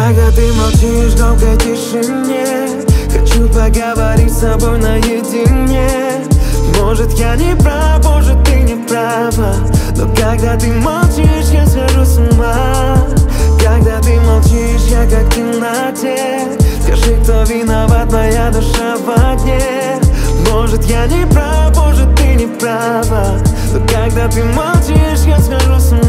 Когда ты молчишь в громкой тишине, хочу поговорить с собой наедине. Может, я не прав, может, ты не права, но когда ты молчишь, я схожу с ума. Когда ты молчишь, я как в темноте. Скажи, кто виноват, моя душа в огне. Может, я не прав, может, ты не права, но когда ты молчишь, я схожу с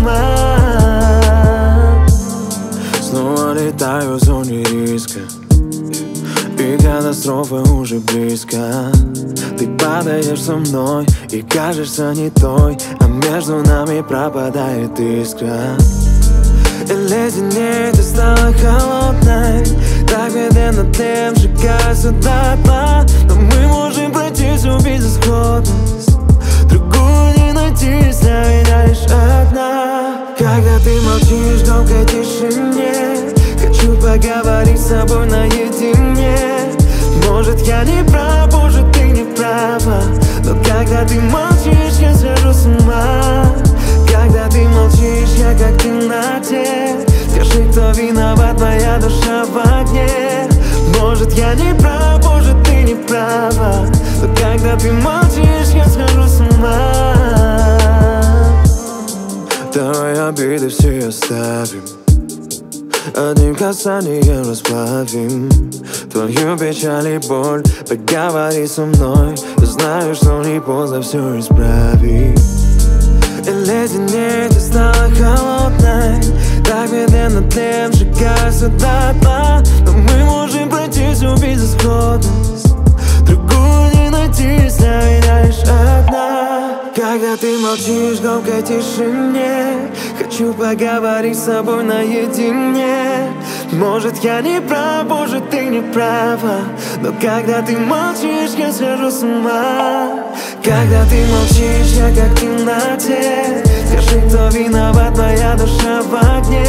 ума. Снова летаю в зоне риска, и катастрофа уже близко. Ты падаешь со мной и кажешься не той, а между нами пропадает искра. И леденеет, ты стала холодной, так медленно тлеем, сжигаясь дотла. Но мы можем пройти всю безысходность, другую не найти, если меня лишь одна. Когда ты молчишь в громкой тишине, хочу поговорить с собой наедине. Может, я не прав, может, ты не права, но когда ты молчишь, я схожу с ума. Когда ты молчишь, я как в темноте. Скажи, кто виноват, моя душа в огне. Может, я не прав, может, ты не права, но когда ты молчишь, я схожу с ума. Давай обиды все оставим, одним касанием расплавим твою печаль и боль. Поговори со мной, я знаю, что не поздно все исправить. И леденеет, ты стала холодной, так медленно тлеем, сжигаясь дотла. Но мы можем пройти всю безысходность, другую не найти, если меня лишь одна. Когда ты молчишь в громкой тишине, хочу поговорить с собой наедине. Может, я не прав, может, ты не права, но когда ты молчишь, я схожу с ума. Когда ты молчишь, я как в темноте. Скажи, кто виноват, моя душа в огне.